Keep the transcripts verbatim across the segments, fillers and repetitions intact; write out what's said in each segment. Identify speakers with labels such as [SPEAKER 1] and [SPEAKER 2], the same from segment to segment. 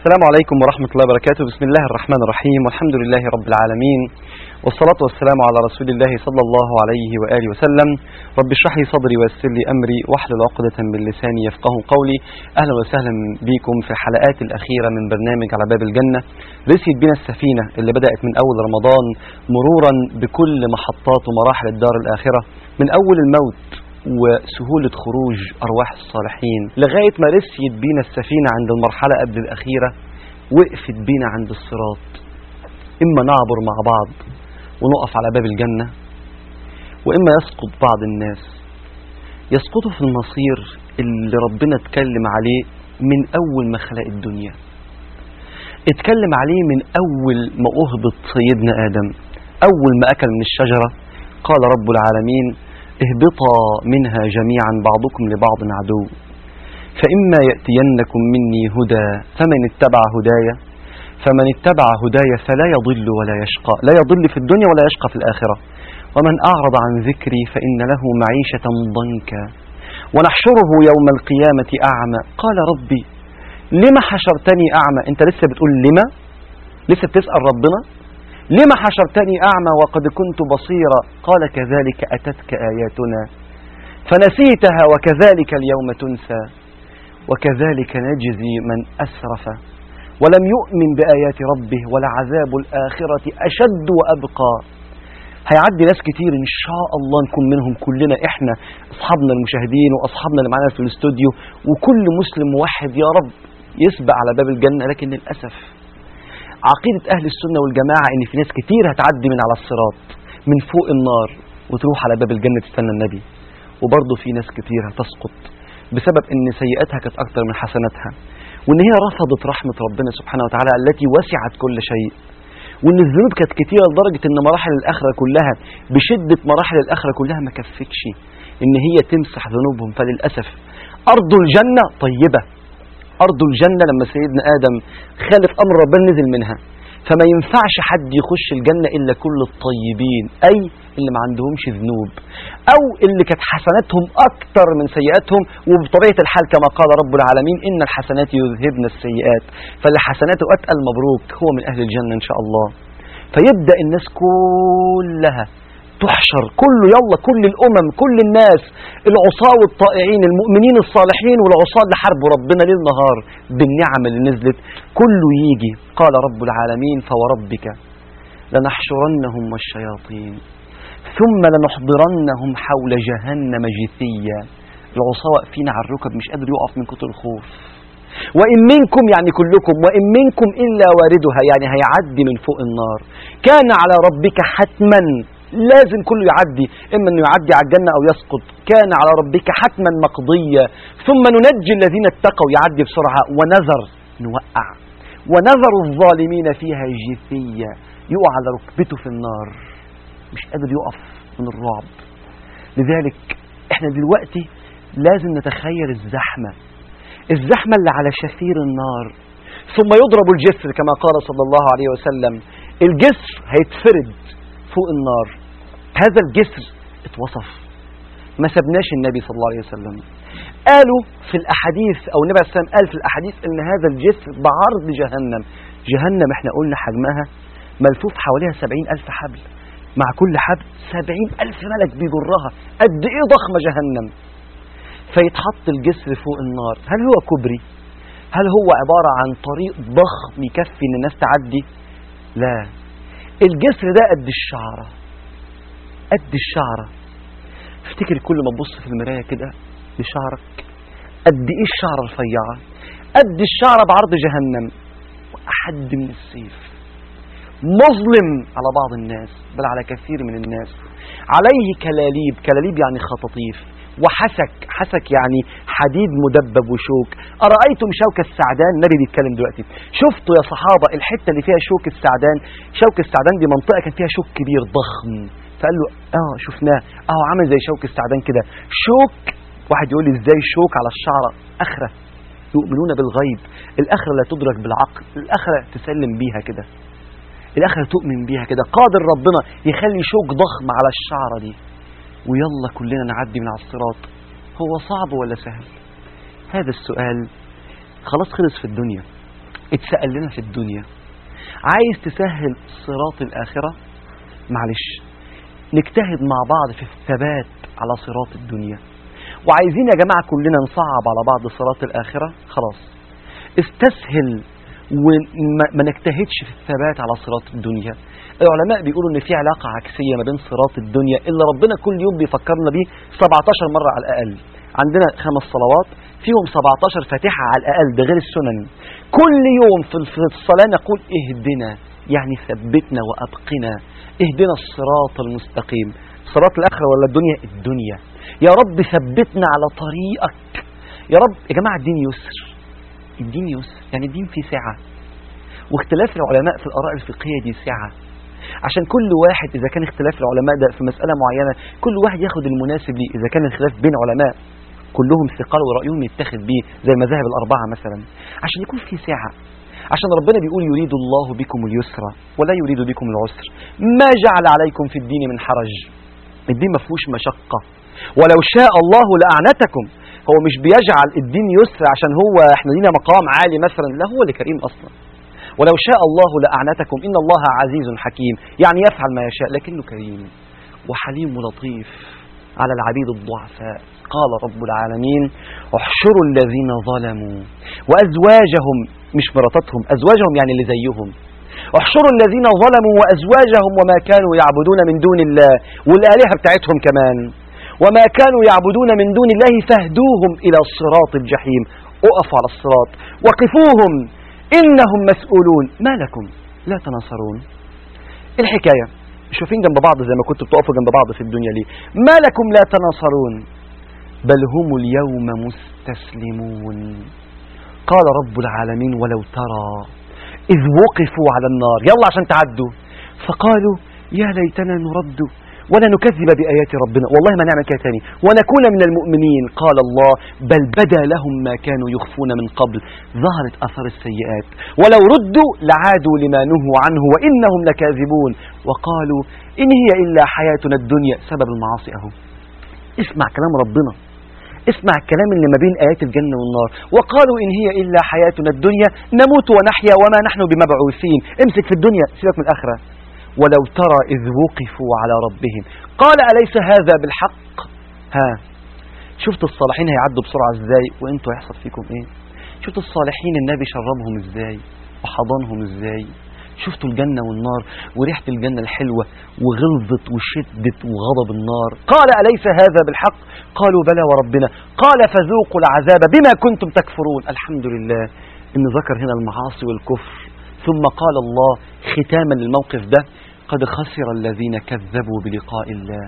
[SPEAKER 1] السلام عليكم ورحمة الله وبركاته. بسم الله الرحمن الرحيم، والحمد لله رب العالمين، والصلاة والسلام على رسول الله صلى الله عليه وآله وسلم. رب اشرح لي صدري ويسر لي أمري واحلل عقدة من لساني يفقه قولي. أهلا وسهلا بكم في الحلقات الأخيرة من برنامج على باب الجنة. رسيت بنا السفينة اللي بدأت من أول رمضان مرورا بكل محطات ومراحل الدار الآخرة، من أول الموت وسهولة خروج أرواح الصالحين لغاية ما رسيت بينا السفينة عند المرحلة قبل الأخيرة، وقفت بينا عند الصراط. إما نعبر مع بعض ونقف على باب الجنة، وإما يسقط بعض الناس يسقطوا في المصير اللي ربنا اتكلم عليه من أول ما خلق الدنيا. اتكلم عليه من أول ما أهبط سيدنا آدم، أول ما أكل من الشجرة قال رب العالمين: اهبطا منها جميعا بعضكم لبعض عدو، فإما يأتينكم مني هدى فمن اتبع هدايا فمن اتبع هدايا فلا يضل ولا يشقى، لا يضل في الدنيا ولا يشقى في الآخرة، ومن أعرض عن ذكري فإن له معيشة ضنكا ونحشره يوم القيامة أعمى. قال ربي لما حشرتني أعمى؟ أنت لسه بتقول لما؟ لسه بتسأل ربنا لما حشرتني أعمى وقد كنت بصيرا؟ قال كذلك أتتك آياتنا فنسيتها وكذلك اليوم تنسى وكذلك نجزي من أسرف ولم يؤمن بآيات ربه ولعذاب الآخرة أشد وأبقى. هيعدي ناس كتير إن شاء الله نكون منهم كلنا، إحنا أصحابنا المشاهدين وأصحابنا اللي معنا في الاستوديو وكل مسلم موحد يا رب يسبق على باب الجنة. لكن للأسف عقيدة أهل السنة والجماعة إن في ناس كتير هتعدي من على الصراط من فوق النار وتروح على باب الجنة تستنى النبي، وبرضه في ناس كتير هتسقط بسبب إن سيئاتها كانت أكتر من حسناتها، وإن هي رفضت رحمة ربنا سبحانه وتعالى التي وسعت كل شيء، وإن الذنوب كانت كتيرة لدرجة إن مراحل الآخرة كلها بشدة مراحل الآخرة كلها ما كفتش إن هي تمسح ذنوبهم. فللأسف أرض الجنة طيبة، أرض الجنة لما سيدنا آدم خالف أمر ربنا نزل منها، فما ينفعش حد يخش الجنة إلا كل الطيبين، أي اللي ما عندهمش ذنوب أو اللي كانت حسناتهم أكتر من سيئاتهم. وبطبيعة الحال كما قال رب العالمين: إن الحسنات يذهبن السيئات، فالحسنات أتقل مبروك هو من أهل الجنة إن شاء الله. فيبدأ الناس كلها تحشر، كله يلا، كل الأمم، كل الناس، العصاة والطائعين، المؤمنين الصالحين والعصاة اللي حاربوا ربنا ليل نهار بالنعم اللي نزلت، كله يجي. قال رب العالمين: فوربك لنحشرنهم والشياطين ثم لنحضرنهم حول جهنم جثيا. العصاة واقفين على الركب مش قادر يقف من كتر الخوف. وإن منكم يعني كلكم، وإن منكم إلا واردها يعني هيعدي من فوق النار. كان على ربك حتما، لازم كله يعدي، إما أنه يعدي على الجنة أو يسقط. كان على ربك حتما مقضية ثم ننجي الذين اتقوا، يعدي بسرعة. ونذر نوقع ونذر الظالمين فيها جثيا، يقع على ركبته في النار مش قادر يقف من الرعب. لذلك احنا دلوقتي لازم نتخيل الزحمة الزحمة اللي على شفير النار، ثم يضرب الجسر كما قال صلى الله عليه وسلم. الجسر هيتفرد فوق النار. هذا الجسر اتوصف، ما سبناش النبي صلى الله عليه وسلم. قالوا في الأحاديث أو النبي صلى الله عليه وسلم قال في الأحاديث إن هذا الجسر بعرض جهنم. جهنم احنا قلنا حجمها ملفوف حواليها سبعين ألف حبل، مع كل حبل سبعين ألف ملك بيجرها. قد إيه ضخمة جهنم! فيتحط الجسر فوق النار. هل هو كوبري؟ هل هو عبارة عن طريق ضخم يكفي إن الناس تعدي؟ لا، الجسر ده قد الشعرة، قد الشعرة. افتكر كل ما تبص في المراية كده لشعرك قد إيه الشعرة رفيعة، قد الشعرة بعرض جهنم، وأحد من السيف، مظلم على بعض الناس بل على كثير من الناس. عليه كلاليب، كلاليب يعني خطاطيف، وحسك، حسك يعني حديد مدبب وشوك. أرأيتم شوك السعدان؟ النبي بيتكلم دلوقتي. شفتوا يا صحابة الحتة اللي فيها شوك السعدان؟ شوك السعدان دي منطقة كان فيها شوك كبير ضخم. فقال له اه شفناه، اه عامل زي شوك السعدان كده. شوك، واحد يقول لي ازاي شوك على الشعرة؟ آخرة، يؤمنون بالغيب. الآخرة لا تدرك بالعقل، الآخرة تسلم بيها كده، الآخرة تؤمن بيها كده. قادر ربنا يخلي شوك ضخم على الشعرة دي ويلا كلنا نعدي من على الصراط. هو صعب ولا سهل؟ هذا السؤال خلاص خلص في الدنيا. اتسأل لنا في الدنيا. عايز تسهل صراط الآخرة؟ معلش نجتهد مع بعض في الثبات على صراط الدنيا. وعايزين يا جماعة كلنا نصعب على بعض صراط الآخرة. خلاص استسهل وما نجتهدش في الثبات على صراط الدنيا. العلماء بيقولوا ان في علاقة عكسية ما بين صراط الدنيا اللي ربنا كل يوم بيفكرنا بيه سبعتاشر مرة على الأقل. عندنا خمس صلوات فيهم سبعتاشر فاتحة على الأقل، ده غير السنن. كل يوم في الصلاة نقول اهدنا، يعني ثبتنا وأبقنا، اهدنا الصراط المستقيم. صراط الآخرة ولا الدنيا؟ الدنيا. يا رب ثبتنا على طريقك يا رب. يا جماعة الدين يسر، الدين يسر، يعني الدين فيه سعة. واختلاف العلماء في الآراء الفقهية دي سعة، عشان كل واحد إذا كان اختلاف العلماء ده في مسألة معينة كل واحد ياخد المناسب ليه. إذا كان الخلاف بين علماء كلهم ثقال ورأيهم يتخذ بيه زي المذاهب الأربعة مثلا، عشان يكون في سعة. عشان ربنا بيقول يريد الله بكم اليسر ولا يريد بكم العسر، ما جعل عليكم في الدين من حرج. الدين ما فيهوش مشقة. ولو شاء الله لأعنتكم، هو مش بيجعل الدين يسر عشان هو احنا لينا مقام عالي مثلا، لا هو اللي كريم أصلا. ولو شاء الله لأعنتكم إن الله عزيز حكيم، يعني يفعل ما يشاء لكنه كريم وحليم ولطيف على العبيد الضعفاء. قال رب العالمين احشروا الذين ظلموا وأزواجهم، مش مراتاتهم، أزواجهم يعني اللي زيهم. احشروا الذين ظلموا وأزواجهم وما كانوا يعبدون من دون الله، والآلهة بتاعتهم كمان، وما كانوا يعبدون من دون الله فاهدوهم إلى الصراط الجحيم. اقفوا على الصراط وقفوهم إنهم مسؤولون ما لكم لا تناصرون. الحكاية شوفين جنب بعض زي ما كنتوا بتقفوا جنب بعض في الدنيا ليه؟ ما لكم لا تناصرون بل هم اليوم مستسلمون. قال رب العالمين ولو ترى إذ وقفوا على النار، يلا عشان تعدوا، فقالوا يا ليتنا نرد ولا نكذب بآيات ربنا، والله ما نعمل كده تاني، ونكون من المؤمنين. قال الله بل بدا لهم ما كانوا يخفون من قبل، ظهرت أثر السيئات، ولو ردوا لعادوا لما نهوا عنه وإنهم لكاذبون. وقالوا إن هي إلا حياتنا الدنيا، سبب المعاصي أهو. اسمع كلام ربنا، اسمع الكلام اللي ما بين آيات الجنة والنار. وقالوا إن هي إلا حياتنا الدنيا نموت ونحيا وما نحن بمبعوثين. امسك في الدنيا سيبك من الآخرة. ولو ترى إذ وقفوا على ربهم قال أليس هذا بالحق. ها شفت الصالحين هيعدوا بسرعة ازاي وانتوا هيحصل فيكم ايه؟ شفت الصالحين النبي شربهم ازاي وحضنهم ازاي؟ شفتوا الجنة والنار وريحة الجنة الحلوة وغلظت وشدت وغضب النار. قال أليس هذا بالحق قالوا بلى وربنا قال فذوقوا العذاب بما كنتم تكفرون. الحمد لله إن ذكر هنا المعاصي والكفر، ثم قال الله ختاما للموقف ده قد خسر الذين كذبوا بلقاء الله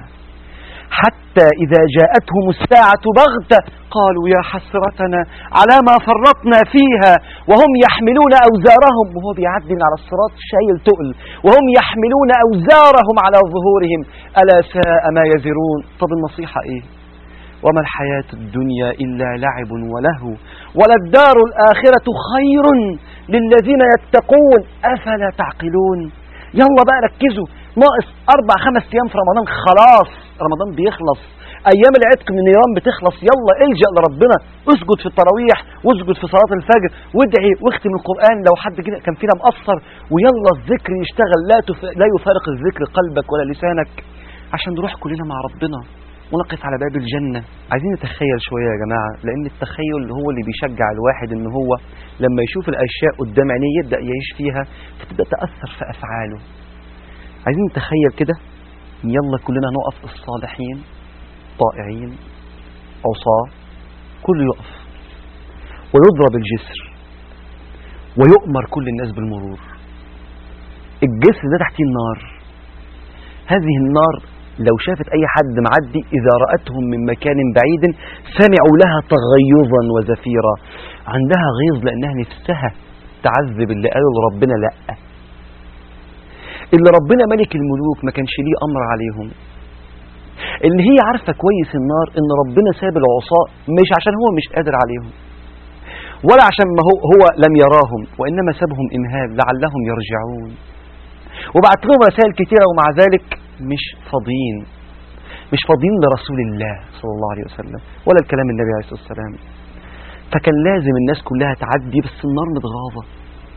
[SPEAKER 1] حتى إذا جاءتهم الساعة بغتة قالوا يا حسرتنا على ما فرطنا فيها وهم يحملون أوزارهم، وهو بيعدي على الصراط شايل تقل، وهم يحملون أوزارهم على ظهورهم ألا ساء ما يزرون. طب النصيحة إيه؟ وما الحياة الدنيا إلا لعب ولهو وللدار الآخرة خير للذين يتقون أفلا تعقلون. يلا بقى ركزوا، ناقص أربع خمس أيام في رمضان، خلاص رمضان بيخلص، أيام العتق من النيران بتخلص. يلا الجأ لربنا، اسجد في التراويح واسجد في صلاة الفجر وادعي واختم القرآن لو حد كان فينا مقصر، ويلا الذكر يشتغل، لا تف... لا يفارق الذكر قلبك ولا لسانك، عشان نروح كلنا مع ربنا ونقف على باب الجنة. عايزين نتخيل شوية يا جماعة، لأن التخيل هو اللي بيشجع الواحد إن هو لما يشوف الأشياء قدام عينيه يبدأ يعيش فيها فتبدأ تأثر في أفعاله. عايزين نتخيل كده، يلا كلنا نقف، الصالحين طائعين عصاة كله يقف ويضرب الجسر ويؤمر كل الناس بالمرور. الجسر ده تحتيه النار، هذه النار لو شافت أي حد معدي إذا رأتهم من مكان بعيد سمعوا لها تغيظا وزفيرا، عندها غيظ لأنها نفسها تعذب اللي قالوا لربنا لأ، اللي ربنا ملك الملوك ما كانش ليه أمر عليهم، اللي هي عارفة كويس النار إن ربنا ساب العصاة مش عشان هو مش قادر عليهم ولا عشان ما هو, هو لم يراهم، وإنما سابهم إمهال لعلهم يرجعون، وبعت لهم رسائل كتيرة ومع ذلك مش فاضيين، مش فاضيين لرسول الله صلى الله عليه وسلم ولا الكلام النبي عليه الصلاة والسلام. فكان لازم الناس كلها تعدي، بس النار متغاظة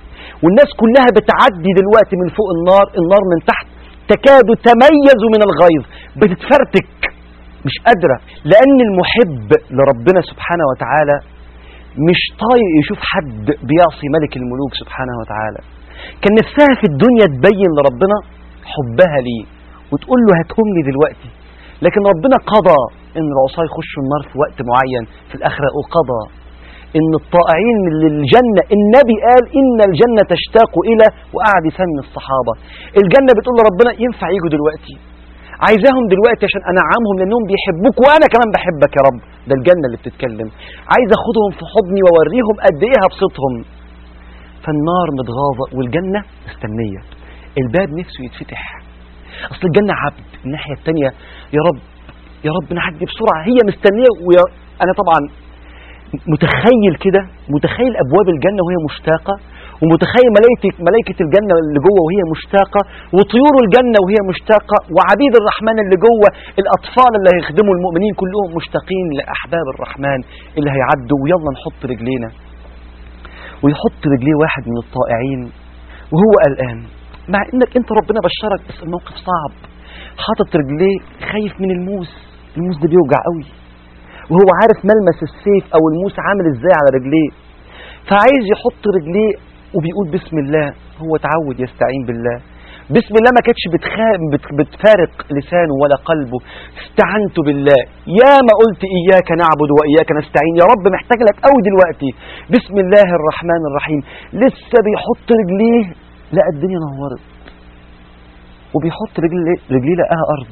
[SPEAKER 1] والناس كلها بتعدي دلوقتي من فوق النار، النار من تحت تكاد تميز من الغيظ، بتتفرتك مش قادرة، لأن المحب لربنا سبحانه وتعالى مش طايق يشوف حد بيعصي ملك الملوك سبحانه وتعالى. كان نفسها في الدنيا تبين لربنا حبها ليه وتقول له هاتهم لي دلوقتي، لكن ربنا قضى ان العصاة يخشوا النار في وقت معين في الآخرة، وقضى ان الطائعين للجنة. النبي قال ان الجنة تشتاق الى، وقعد يسمي الصحابة. الجنة بتقول لربنا ينفع يجوا دلوقتي، عايزاهم دلوقتي عشان انعمهم لانهم بيحبوك وانا كمان بحبك يا رب. ده الجنة اللي بتتكلم، عايز اخدهم في حضني واوريهم قد ايه هبسطهم. فالنار متغاظة والجنة مستنية، الباب نفسه يتفتح. اصل الجنة عبد، الناحية التانية يا رب يا رب نعدي بسرعة، هي مستنية. ويا انا طبعا متخيل كده، متخيل ابواب الجنة وهي مشتاقة، ومتخيل ملائكة ملائكة الجنة اللي جوه وهي مشتاقة، وطيور الجنة وهي مشتاقة، وعبيد الرحمن اللي جوه الأطفال اللي هيخدموا المؤمنين كلهم مشتاقين لأحباب الرحمن اللي هيعدوا. ويلا نحط رجلينا، ويحط رجليه واحد من الطائعين وهو قلقان، مع انك انت ربنا بشرك بس الموقف صعب. حاطط رجليه خايف من الموس، الموس ده بيوجع قوي، وهو عارف ملمس السيف او الموس عامل ازاي على رجليه، فعايز يحط رجليه وبيقول بسم الله. هو تعود يستعين بالله، بسم الله ما كانتش بتفارق لسانه ولا قلبه. استعنت بالله، يا ما قلت إياك نعبد وإياك نستعين، يا رب محتاج لك قوي دلوقتي. بسم الله الرحمن الرحيم. لسه بيحط رجليه لقى الدنيا نورت، وبيحط رجليه رجليه لقاها أرض.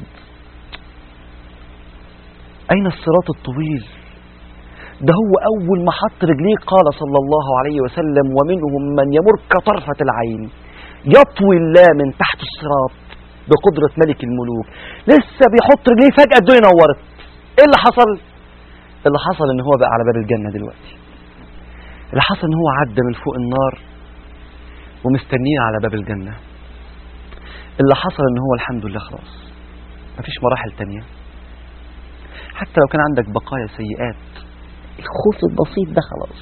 [SPEAKER 1] أين الصراط الطويل؟ ده هو أول ما حط رجليه قال صلى الله عليه وسلم ومنهم من يمر كطرفة العين يطوي الله من تحت الصراط بقدرة ملك الملوك. لسه بيحط رجليه فجأة الدنيا نورت. ايه اللي حصل؟ اللي حصل ان هو بقى على باب الجنة دلوقتي. اللي حصل ان هو عدى من فوق النار ومستنيه على باب الجنة. اللي حصل ان هو الحمد لله خلاص مفيش مراحل تانية. حتى لو كان عندك بقايا سيئات، الخوف البسيط ده خلاص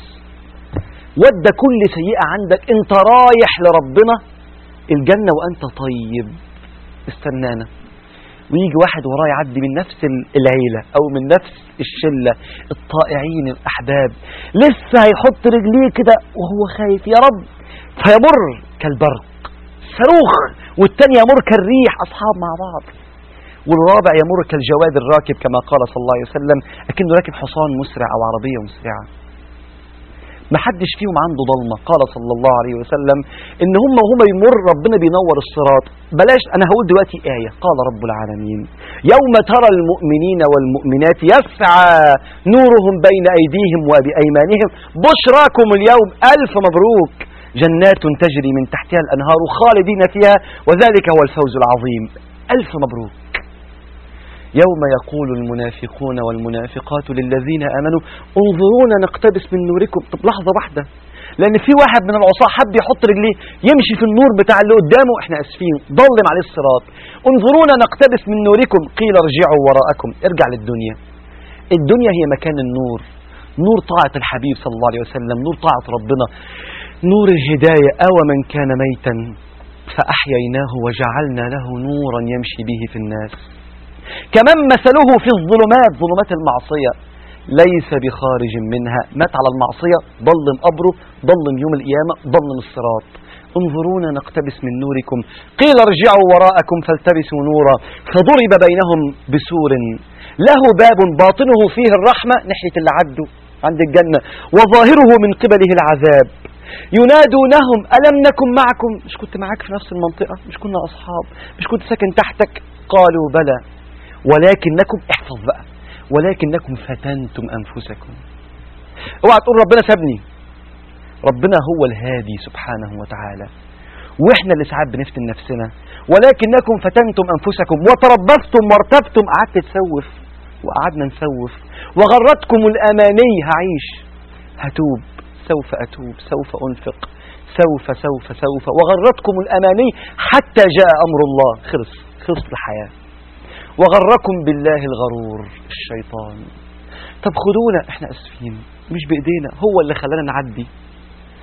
[SPEAKER 1] ودى كل سيئة عندك. انت رايح لربنا الجنة وانت طيب. استنانا ويجي واحد وراه يعدي من نفس العيلة او من نفس الشلة، الطائعين الاحباب، لسه هيحط رجليه كده وهو خايف يا رب، فيمر كالبرق صاروخ، والتاني يمر كالريح، اصحاب مع بعض، والرابع يمر كالجواد الراكب كما قال صلى الله عليه وسلم، لكنه راكب حصان مسرع او عربية مسرعة. ما حدش فيهم عنده ضلمة. قال صلى الله عليه وسلم ان هم وهم يمر ربنا بينور الصراط. بلاش انا هقول دلوقتي آية. قال رب العالمين يوم ترى المؤمنين والمؤمنات يسعى نورهم بين ايديهم وبأيمانهم بشراكم اليوم الف مبروك جنات تجري من تحتها الانهار خالدين فيها وذلك هو الفوز العظيم. الف مبروك. يوم يقول المنافقون والمنافقات للذين آمنوا انظرونا نقتبس من نوركم. طب لحظة واحدة، لأن في واحد من العصاة حب يحط رجليه يمشي في النور بتاع اللي قدامه، احنا اسفين ضلم عليه الصراط. انظرونا نقتبس من نوركم قيل ارجعوا وراءكم. ارجع للدنيا. الدنيا هي مكان النور، نور طاعة الحبيب صلى الله عليه وسلم، نور طاعة ربنا، نور الهداية. أو من كان ميتا فأحييناه وجعلنا له نورا يمشي به في الناس كمن مثله في الظلمات، ظلمات المعصية ليس بخارج منها. مات على المعصية، ضلم قبره، ضلم يوم القيامة، ضلم الصراط. انظرونا نقتبس من نوركم قيل ارجعوا وراءكم فالتبسوا نورا فضرب بينهم بسور له باب باطنه فيه الرحمة، ناحية اللي عدوا عند الجنة، وظاهره من قبله العذاب. ينادونهم ألم نكن معكم؟ مش كنت معاك في نفس المنطقة؟ مش كنا أصحاب؟ مش كنت ساكن تحتك؟ قالوا بلى ولكنكم، احفظ بقى، ولكنكم فتنتم أنفسكم. اوعى تقول ربنا سابني. ربنا هو الهادي سبحانه وتعالى، واحنا اللي ساعات بنفتن نفسنا. ولكنكم فتنتم أنفسكم وتربصتم وارتبتم. قعدت تسوف وقعدنا نسوف، وغرتكم الأماني، هعيش، هتوب، سوف أتوب، سوف أنفق، سوف سوف سوف، وغرتكم الأماني حتى جاء أمر الله. خلص خلص الحياة. وغركم بالله الغرور، الشيطان. طب خدونا، احنا اسفين، مش بايدينا، هو اللي خلانا نعدي.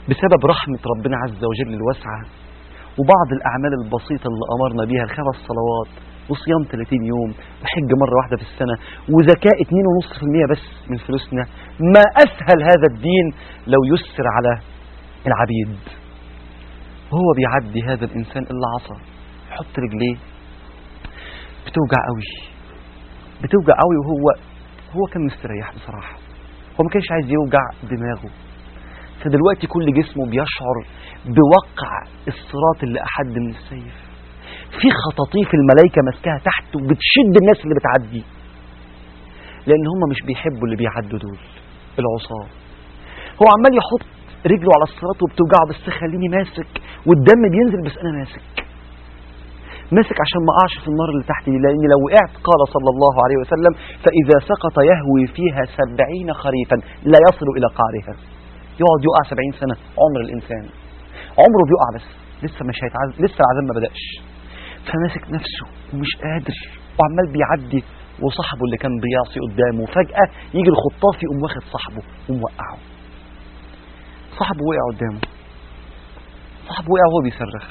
[SPEAKER 1] بسبب رحمة ربنا عز وجل الواسعة وبعض الأعمال البسيطة اللي أمرنا بها، الخمس صلوات وصيام ثلاثين يوم وحج مرة واحدة في السنة وزكاة اثنين فاصلة خمسة بالمئة بس من فلوسنا، ما أسهل هذا الدين لو يسر على العبيد. وهو بيعدي هذا الإنسان اللي عصى يحط رجليه بتوجع قوي بتوجع قوي وهو هو كان مستريح بصراحة، هو ما كانش عايز يوجع دماغه، فدلوقتي كل جسمه بيشعر بوقع الصراط اللي أحد من السيف، في خطاطيف الملائكة ماسكاها تحت وبتشد الناس اللي بتعدي، لأن هم مش بيحبوا اللي بيعدوا دول العصاة. هو عمال يحط رجله على الصراط وبتوجعه، بس خليني ماسك والدم بينزل بس أنا ماسك ماسك عشان ما أقعش في النار اللي تحت دي، لأن لو وقعت قال صلى الله عليه وسلم فإذا سقط يهوي فيها سبعين خريفا لا يصل إلى قعرها. يقعد يقع سبعين سنة عمر الإنسان، عمره بيقع بس لسه مش هيتعذب، لسه العذاب ما بدأش، فماسك نفسه ومش قادر وعمال بيعدي، وصاحبه اللي كان بيعصي قدامه فجأة يجي الخطاف يقوم واخد صاحبه وموقعه. صاحبه وقع قدامه، صاحبه وقع وهو بيصرخ،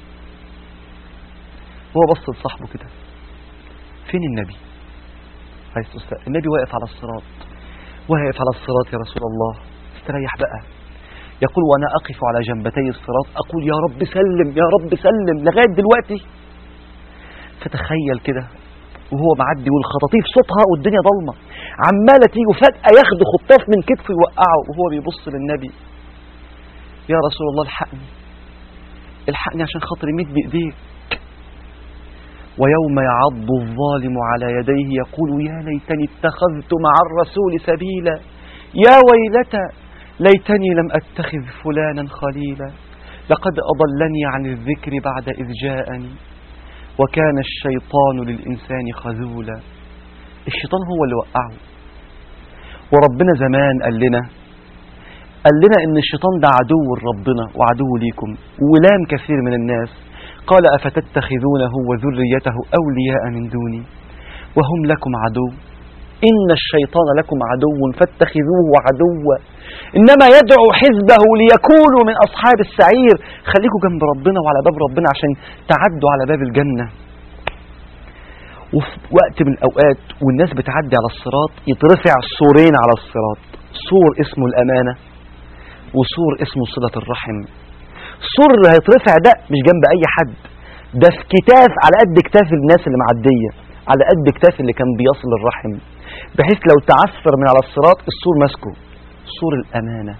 [SPEAKER 1] هو بص لصاحبه كده، فين النبي؟ النبي واقف على الصراط، واقف على الصراط يا رسول الله استريح بقى. يقول وانا اقف على جنبتي الصراط اقول يا رب سلم يا رب سلم لغاية دلوقتي. فتخيل كده وهو معدي والخطاطيف صوتها والدنيا ضلمة عمالة تيجي، وفجأة ياخد خطاف من كتفه يوقعه وهو بيبص للنبي، يا رسول الله الحقني الحقني عشان خاطري مد بإيديك. ويوم يعض الظالم على يديه يقول يا ليتني اتخذت مع الرسول سبيلا، يا ويلتى ليتني لم أتخذ فلانا خليلا، لقد أضلني عن الذكر بعد إذ جاءني وكان الشيطان للإنسان خذولا. الشيطان هو اللي وقعه، وربنا زمان قال لنا قال لنا إن الشيطان ده عدو ربنا وعدو ليكم ولام كثير من الناس، قال أفتتخذونه وذريته أولياء من دوني وهم لكم عدو إن الشيطان لكم عدو فاتخذوه عدوا إنما يدعو حزبه ليكونوا من أصحاب السعير. خليكوا جنب ربنا وعلى باب ربنا عشان تعدوا على باب الجنة. وفي وقت من الأوقات والناس بتعدي على الصراط يترفع سورين على الصراط، سور اسمه الأمانة وسور اسمه صلة الرحم. سور اللي هيترفع ده مش جنب أي حد، ده في كتاف على قد كتاف الناس اللي معدية، على قد كتاف اللي كان بيصل الرحم، بحيث لو تعثر من على الصراط السور ماسكه. سور الأمانة،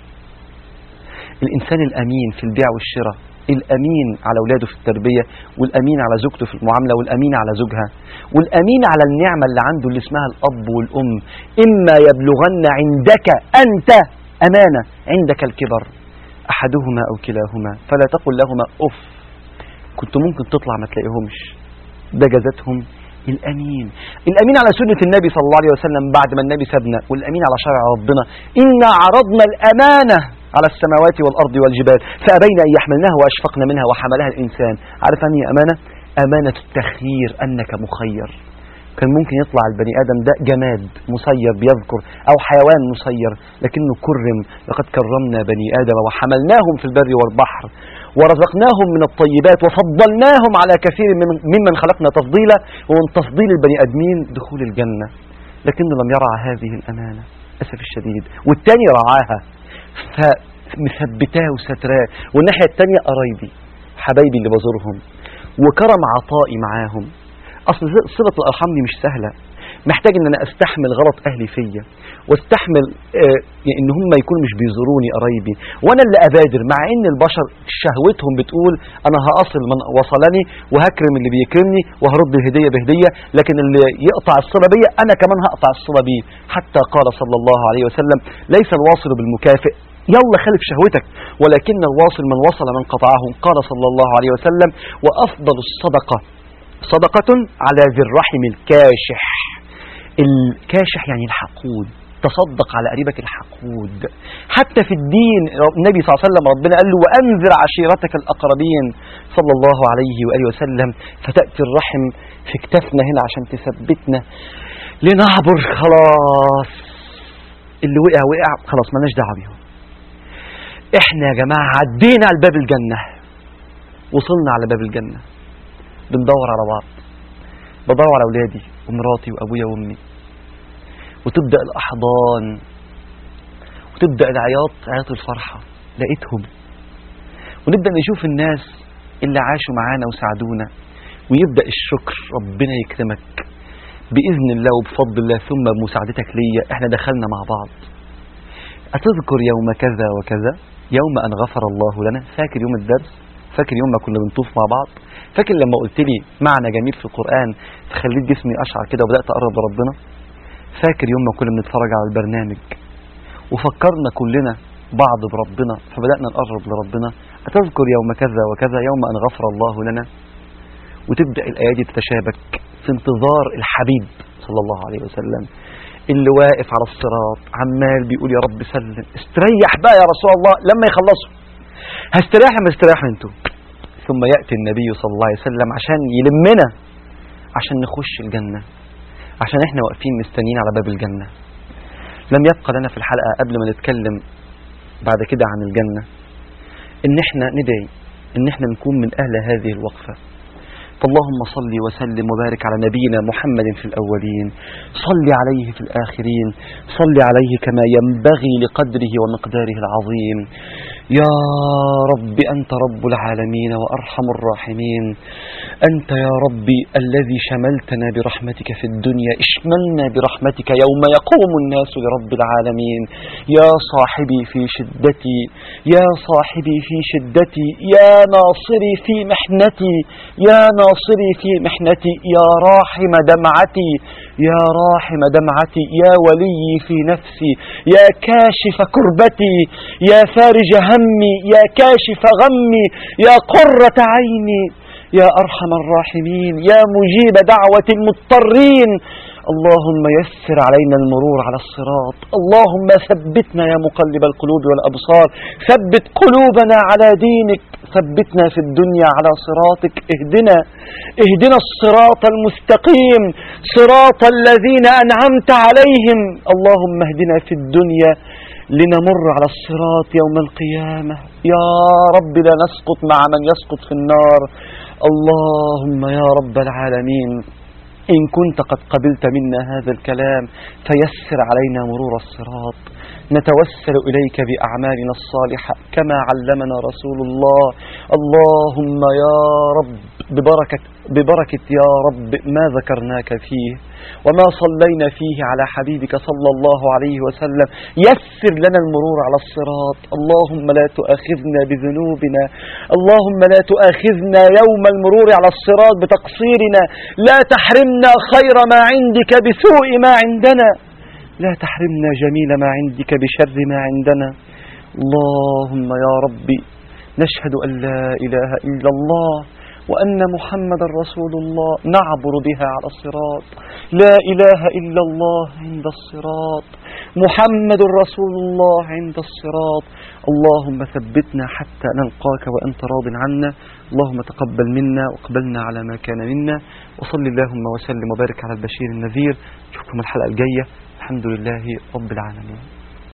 [SPEAKER 1] الإنسان الأمين في البيع والشراء، الأمين على أولاده في التربية، والأمين على زوجته في المعاملة، والأمين على زوجها، والأمين على النعمة اللي عنده اللي اسمها الأب والأم. إما يبلغن عندك أنت أمانة عندك الكبر أحدهما أو كلاهما فلا تقل لهما أف، كنت ممكن تطلع ما تلاقيهمش، ده جزتهم الأمين. الأمين على سنة النبي صلى الله عليه وسلم بعد ما النبي سابنا، والأمين على شرع ربنا. إنا عرضنا الأمانة على السماوات والأرض والجبال فأبين أن يحملناها وأشفقن منها وحملها الإنسان. عارف أنهي أمانة؟ أمانة التخيير، أنك مخير. كان ممكن يطلع البني آدم ده جماد مسير بيذكر أو حيوان مسير، لكنه كرم. لقد كرمنا بني آدم وحملناهم في البر والبحر ورزقناهم من الطيبات وفضلناهم على كثير ممن خلقنا تفضيلا. ومن تفضيل البني آدمين دخول الجنة، لكنه لم يرعى هذه الأمانة أسف الشديد، والتاني رعاها فمثبتاه وستراه. والناحية التانية قرايبي حبايبي اللي بزورهم وكرم عطائي معاهم. أصل صلة الأرحام دي مش سهلة، محتاج ان انا استحمل غلط اهلي فيا، واستحمل آه ان هم يكونوا مش بيزوروني قرايبي، وانا اللي ابادر، مع ان البشر شهوتهم بتقول انا هأصل من وصلني وهكرم اللي بيكرمني وهرد الهدية بهدية، لكن اللي يقطع الصلة بيا انا كمان هقطع الصلة بيه. حتى قال صلى الله عليه وسلم ليس الواصل بالمكافئ، يلا خلف شهوتك، ولكن الواصل من وصل من قطعهم. قال صلى الله عليه وسلم وافضل الصدقة صدقة على ذي الرحم الكاشح. الكاشح يعني الحقود، تصدق على قريبك الحقود. حتى في الدين النبي صلى الله عليه وسلم ربنا قال له وأنذر عشيرتك الأقربين صلى الله عليه وآله وسلم. فتأتي الرحم في كتافنا هنا عشان تثبتنا لنعبر. خلاص اللي وقع وقع، خلاص مالناش دعوه بيهم. احنا يا جماعة عدينا على باب الجنة، وصلنا على باب الجنة، بندور على بعض، بدور على أولادي ومراتي وأبويا وأمي، وتبدأ الأحضان وتبدأ العياط، عياط الفرحة، لقيتهم. ونبدأ نشوف الناس اللي عاشوا معانا وساعدونا، ويبدأ الشكر، ربنا يكرمك بإذن الله وبفضل الله ثم بمساعدتك ليا احنا دخلنا مع بعض. أتذكر يوم كذا وكذا، يوم أن غفر الله لنا؟ فاكر يوم الدرس؟ فاكر يوم ما كنا بنطوف مع بعض؟ فاكر لما قلت لي معنى جميل في القرآن فخليت جسمي أشعر كده وبدأت أقرب لربنا؟ فاكر يوم ما كنا بنتفرج على البرنامج وفكرنا كلنا بعض بربنا فبدأنا نقرب لربنا؟ أتذكر يوم كذا وكذا، يوم أن غفر الله لنا؟ وتبدأ الآيات تتشابك في انتظار الحبيب صلى الله عليه وسلم اللي واقف على الصراط عمال بيقول يا رب سلم، استريح بقى يا رسول الله لما يخلصوا، هستريح لما استريحوا انتوا. ثم يأتي النبي صلى الله عليه وسلم عشان يلمنا عشان نخش الجنة، عشان احنا واقفين مستنيين على باب الجنة. لم يبقى لنا في الحلقة قبل ما نتكلم بعد كده عن الجنة ان احنا ندعي ان احنا نكون من اهل هذه الوقفة. فاللهم صل وسلم وبارك على نبينا محمد في الأولين، صل عليه في الآخرين، صل عليه كما ينبغي لقدره ومقداره العظيم. يا رب أنت رب العالمين وأرحم الراحمين، أنت يا ربي الذي شملتنا برحمتك في الدنيا، اشملنا برحمتك يوم يقوم الناس لرب العالمين. يا صاحبي في شدتي، يا صاحبي في شدتي، يا ناصري في محنتي، يا ناصري في محنتي، يا راحم دمعتي، يا راحم دمعتي، يا ولي في نفسي، يا كاشف كربتي، يا فارج همي، يا كاشف غمي، يا قرة عيني، يا أرحم الراحمين، يا مجيب دعوة المضطرين. اللهم يسر علينا المرور على الصراط، اللهم ثبتنا يا مقلب القلوب والأبصار، ثبت قلوبنا على دينك، ثبتنا في الدنيا على صراطك، اهدنا اهدنا الصراط المستقيم، صراط الذين أنعمت عليهم. اللهم اهدنا في الدنيا لنمر على الصراط يوم القيامة، يا رب لا نسقط مع من يسقط في النار. اللهم يا رب العالمين إن كنت قد قبلت منا هذا الكلام فيسر علينا مرور الصراط، نتوسل إليك بأعمالنا الصالحة كما علمنا رسول الله. اللهم يا رب ببركة, ببركة يا رب ما ذكرناك فيه وما صلينا فيه على حبيبك صلى الله عليه وسلم يسر لنا المرور على الصراط. اللهم لا تؤاخذنا بذنوبنا، اللهم لا تؤاخذنا يوم المرور على الصراط بتقصيرنا، لا تحرمنا خير ما عندك بسوء ما عندنا، لا تحرمنا جميل ما عندك بشر ما عندنا. اللهم يا ربي نشهد أن لا إله إلا الله وأن محمد رسول الله، نعبر بها على الصراط. لا إله إلا الله عند الصراط، محمد رسول الله عند الصراط. اللهم ثبتنا حتى نلقاك وأنت راض عنا. اللهم تقبل منا وقبلنا على ما كان منا، وصل اللهم وسلم وبارك على البشير النذير. نشوفكم الحلقة الجاية، الحمد لله رب العالمين.